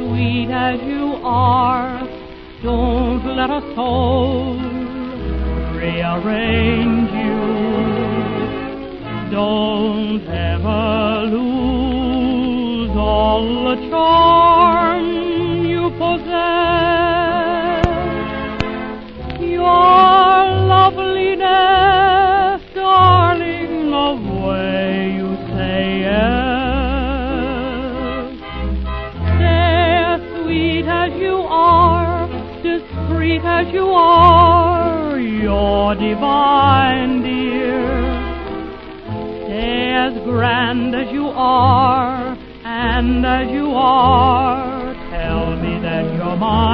sweet as you are, don't let a soul rearrange you. Don't ever lose all the charm you possess. Your loveliness, darling, the way you say yes. Stay as sweet as you are, discreet as you are, you're divine, dear. Stay as grand as you are, and as you are, tell me that you're mine.